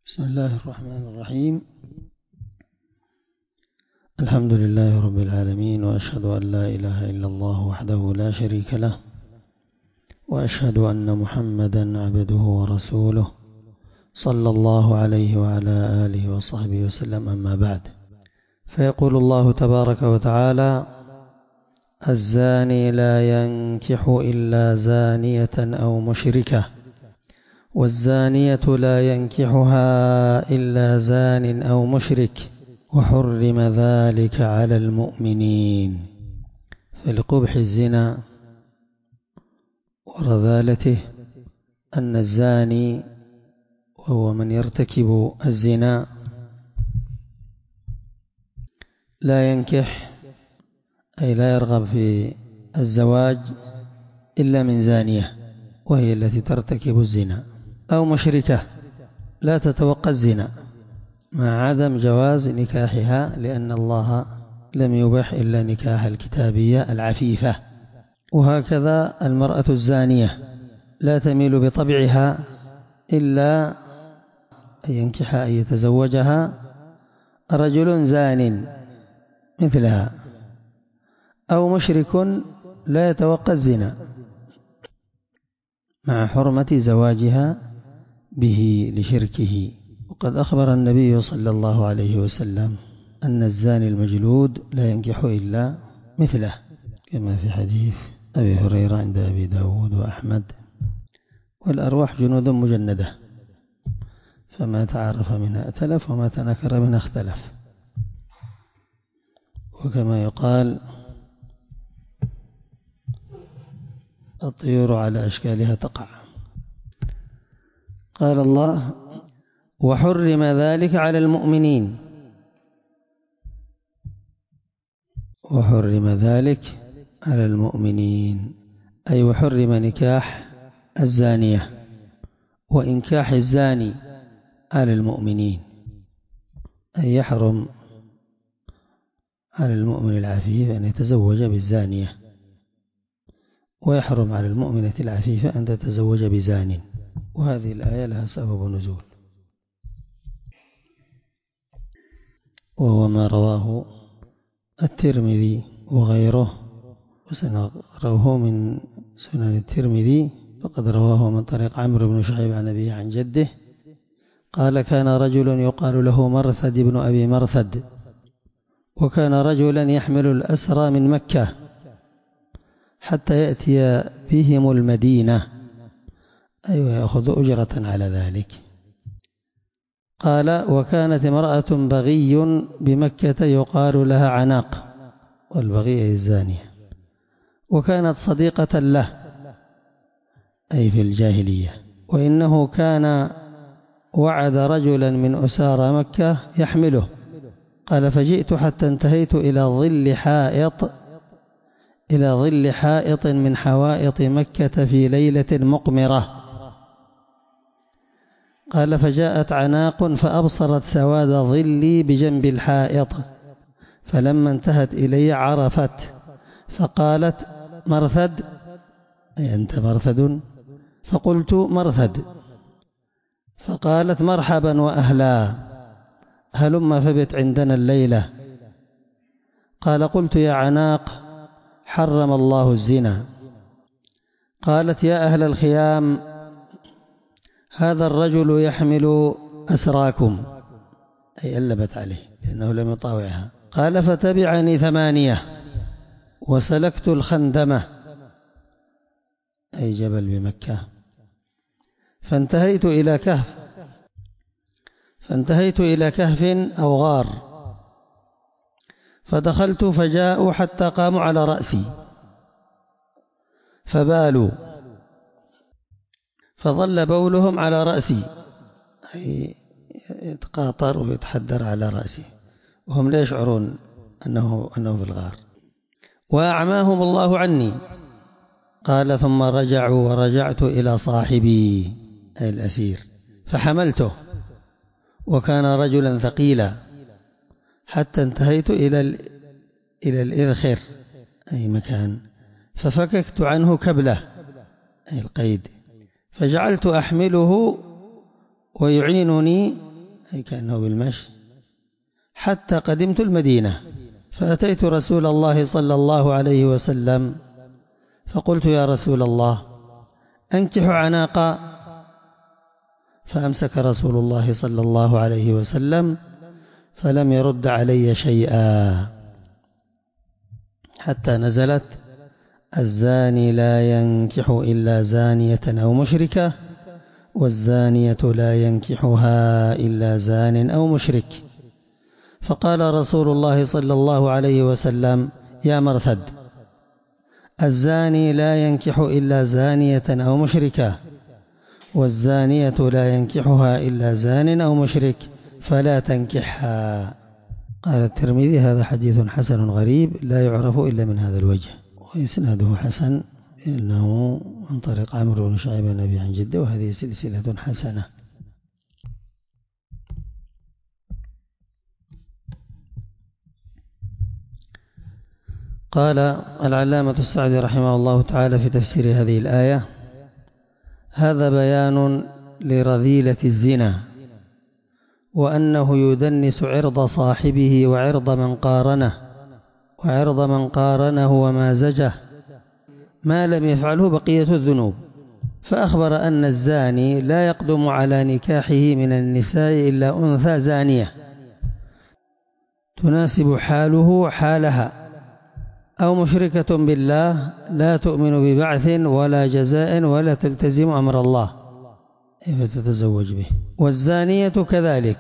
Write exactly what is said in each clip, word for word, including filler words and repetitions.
بسم الله الرحمن الرحيم. الحمد لله رب العالمين، وأشهد أن لا إله إلا الله وحده لا شريك له، وأشهد أن محمدا عبده ورسوله صلى الله عليه وعلى آله وصحبه وسلم. أما بعد، فيقول الله تبارك وتعالى: الزاني لا ينكح إلا زانية أو مشركة، والزانية لا ينكحها إلا زان أو مشرك، وحرم ذلك على المؤمنين. فلقبح الزنا ورذالته أن الزاني وهو من يرتكب الزنا لا ينكح، أي لا يرغب في الزواج إلا من زانية، وهي التي ترتكب الزنا، أو مشركة لا تتوقع الزنا، مع عدم جواز نكاحها، لأن الله لم يبح إلا نكاح الكتابية العفيفة. وهكذا المرأة الزانية لا تميل بطبعها إلا أن ينكح أن يتزوجها رجل زان مثلها، أو مشرك لا يتوقع الزنا، مع حرمة زواجها به لشركه. وقد أخبر النبي صلى الله عليه وسلم أن الزاني المجلود لا ينكح إلا مثله، كما في حديث أبي هريرة عند أبي داود وأحمد: والأرواح جنود مجندة، فما تعارف منها ائتلف، وما تنكر منها اختلف. وكما يقال: الطيور على أشكالها تقع. قال الله: وحرم ذلك على المؤمنين. وحرم ذلك على المؤمنين، أي وحرم نكاح الزانية وإنكاح الزاني على المؤمنين، أي يحرم على المؤمن العفيف أن يتزوج بالزانية، ويحرم على المؤمنة العفيفة أن تتزوج بزان. وهذه الآية لها سبب نزول، وهو ما رواه الترمذي وغيره، وسنقرأه من سنن الترمذي. فقد رواه من طريق عمرو بن شعيب عن أبيه عن جده قال: كان رجل يقال له مرثد بن أبي مرثد، وكان رجلا يحمل الأسرى من مكة حتى يأتي بهم المدينة، أي ويأخذ أجرة على ذلك. قال: وكانت امرأة بغي بمكة يقال لها عناق، والبغي الزانية، وكانت صديقة له، أي في الجاهلية. وإنه كان وعد رجلا من أسارى مكة يحمله. قال: فجئت حتى انتهيت إلى ظل حائط إلى ظل حائط من حوائط مكة في ليلة مقمرة. قال: فجاءت عناق فأبصرت سواد ظلي بجنب الحائط، فلما انتهت إلي عرفت، فقالت: مرثد، أي أنت مرثد؟ فقلت: مرثد. فقالت: مرحبا وأهلا، هلم فبت عندنا الليلة. قال: قلت: يا عناق، حرم الله الزنا. قالت: يا أهل الخيام، هذا الرجل يحمل أسراكم، أي ألبت عليه لأنه لم يطاوعها. قال: فتبعني ثمانية، وسلكت الخندمة، أي جبل بمكة، فانتهيت إلى كهف فانتهيت إلى كهف أو غار، فدخلت فجاءوا حتى قاموا على رأسي فبالوا، فظل بولهم على رأسي، أي يتقاطر ويتحدر على رأسي، وهم لا يشعرون أنه, أنه في الغار. وأعماهم الله عني. قال: ثم رجعوا ورجعت إلى صاحبي، أي الأسير، فحملته، وكان رجلا ثقيلا، حتى انتهيت إلى إلى الإذخر، أي مكان، ففككت عنه كبله، أي القيد، فجعلت أحمله ويعينني أي كأنه بالمشي، حتى قدمت المدينة فأتيت رسول الله صلى الله عليه وسلم فقلت يا رسول الله أنكح عناقا، فأمسك رسول الله صلى الله عليه وسلم فلم يرد علي شيئا حتى نزلت الزاني لا ينكح إلا زانية أو مشركة والزانية لا ينكحها إلا زان أو مشرك. فقال رسول الله صلى الله عليه وسلم يا مرثد الزاني لا ينكح إلا زانية أو مشركة والزانية لا ينكحها إلا زان أو مشرك فلا تنكحها. قال الترمذي هذا حديث حسن غريب لا يعرف إلا من هذا الوجه، وإسناده حسن لأنه من طريق عمرو بن شعيب عن أبيه عن جده، وهذه سلسلة حسنة. قال العلامة السعدي رحمه الله تعالى في تفسير هذه الآية هذا بيان لرذيلة الزنا وأنه يدنس عرض صاحبه وعرض من قارنه وعرض من قارنه ومازجه ما لم يفعله بقية الذنوب. فأخبر أن الزاني لا يقدم على نكاحه من النساء إلا أنثى زانية تناسب حاله حالها أو مشركة بالله لا تؤمن ببعث ولا جزاء ولا تلتزم أمر الله فتتزوج به. والزانية كذلك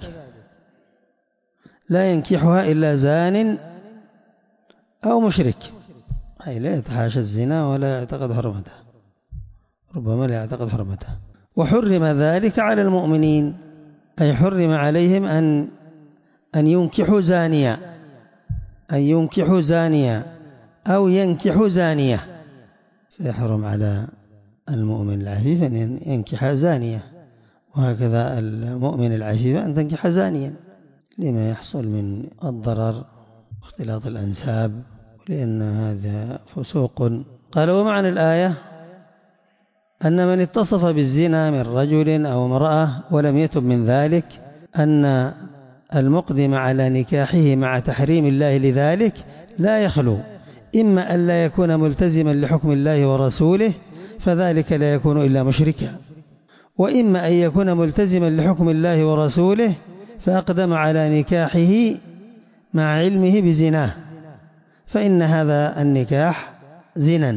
لا ينكحها إلا زان أو مشرك، أي لا يتحاشى الزنا ولا يعتقد حرمته، ربما لا يعتقد حرمته. وحرم ذلك على المؤمنين، أي حرم عليهم أن أن ينكحوا زانية أن ينكحوا زانية أو ينكحوا زانية، فيحرم على المؤمن العفيف أن ينكح زانية، وهكذا المؤمن العفيف أن تنكح زانيا لما يحصل من الضرر واختلاط الأنساب، لأن هذا فسوق. قال ومعنى الآية أن من اتصف بالزنا من رجل أو امرأة ولم يتب من ذلك أن المقدم على نكاحه مع تحريم الله لذلك لا يخلو إما أن لا يكون ملتزما لحكم الله ورسوله فذلك لا يكون إلا مشركا، وإما أن يكون ملتزما لحكم الله ورسوله فأقدم على نكاحه مع علمه بزناه، فإن هذا النكاح زنا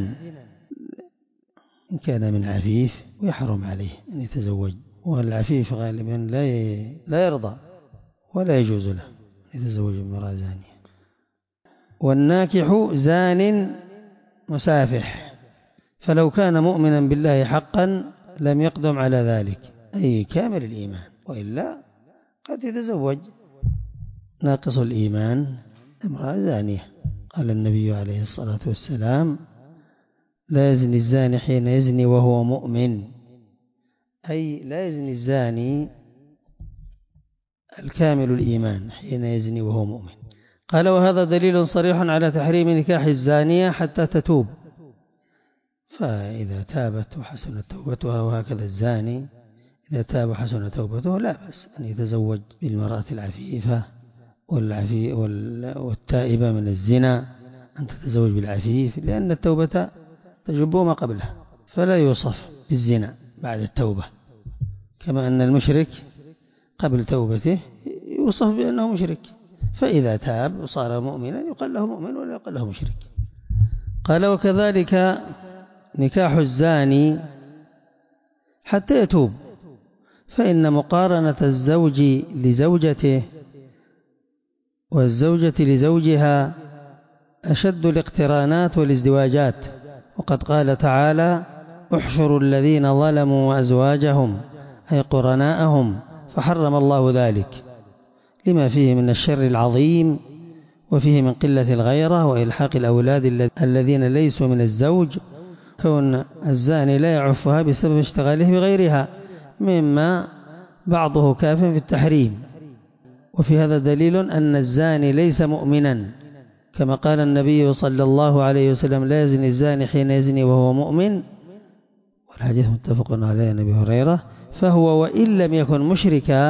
إن كان من عفيف ويحرم عليه أن يتزوج، والعفيف غالبا لا لا يرضى ولا يجوز له أن يتزوج بامرأة زانية. والناكح زان مسافح، فلو كان مؤمنا بالله حقا لم يقدم على ذلك أي كامل الإيمان، وإلا قد يتزوج ناقص الإيمان امرأة زانية. قال النبي عليه الصلاة والسلام لا يزني الزاني حين يزني وهو مؤمن، أي لا يزني الزاني الكامل الإيمان حين يزني وهو مؤمن. قال وهذا دليل صريح على تحريم نكاح الزانية حتى تتوب، فإذا تابت وحسنت توبتها، وهكذا الزاني إذا تاب وحسنت توبته لا بأس أن يتزوج بالمرأة العفيفة والعفي والتائبة من الزنا أن تتزوج بالعفيف، لأن التوبة تجب ما قبلها، فلا يوصف بالزنا بعد التوبة، كما أن المشرك قبل توبته يوصف بأنه مشرك، فإذا تاب وصار مؤمنا يقال له مؤمن ولا يقال له مشرك. قال وكذلك نكاح الزاني حتى يتوب، فإن مقارنة الزوج لزوجته والزوجة لزوجها أشد الاقترانات والازدواجات، وقد قال تعالى احشروا الذين ظلموا وأزواجهم أي قرناءهم، فحرم الله ذلك لما فيه من الشر العظيم، وفيه من قلة الغيرة وإلحاق الأولاد الذين ليسوا من الزوج، كون الزاني لا يعفها بسبب اشتغاله بغيرها مما بعضه كاف في التحريم. وفي هذا دليل أن الزاني ليس مؤمنا، كما قال النبي صلى الله عليه وسلم لا يزني الزاني حين يزني وهو مؤمن، والحديث متفق عليه عن أبي هريرة، فهو وإن لم يكن مشركا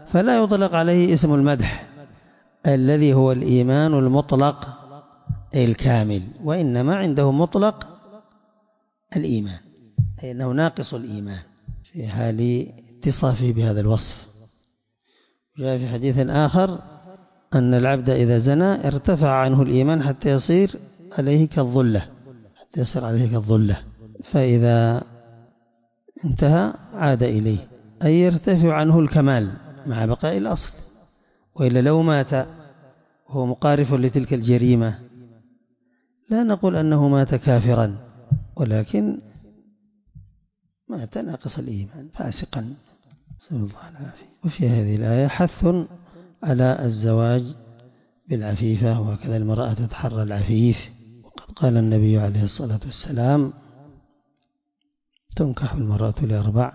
فلا يطلق عليه اسم المدح الذي هو الإيمان المطلق الكامل، وإنما عنده مطلق الإيمان، أي أنه ناقص الإيمان في حال اتصافه بهذا الوصف. جاء في حديث آخر أن العبد إذا زنى ارتفع عنه الإيمان حتى يصير عليه كالظلة، حتى يصير عليه كالظلة، فإذا انتهى عاد إليه، أي يرتفع عنه الكمال مع بقاء الأصل. وإلا لو مات وهو مقارف لتلك الجريمة لا نقول أنه مات كافرا، ولكن مات ناقص الإيمان فاسقا، نسأل الله العافية. وفي هذه الآية حث على الزواج بالعفيفة، وكذا المرأة تتحرى العفيف. وقد قال النبي عليه الصلاة والسلام: تنكح المرأة لأربع: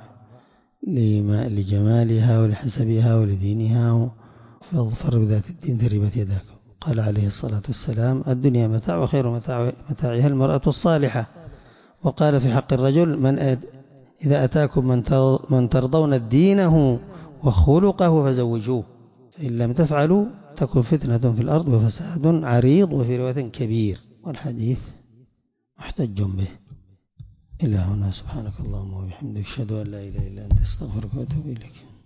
لجمالها ولحسبها ولدينها، فاظفر بذات الدين تربت يداك. قال عليه الصلاة والسلام: الدنيا متاع وخير متاعها المرأة الصالحة. وقال في حق الرجل: من أد إذا أتاكم من ترضون دينه وخلقه فزوجوه، فإن لم تفعلوا تكن فتنة في الأرض وفساد عريض، وفي رواية كبير. والحديث محتج به. إلى هنا، سبحانك اللهم وبحمدك، أشهد أن لا إله إلا أنت، أستغفرك وأتوب إليك.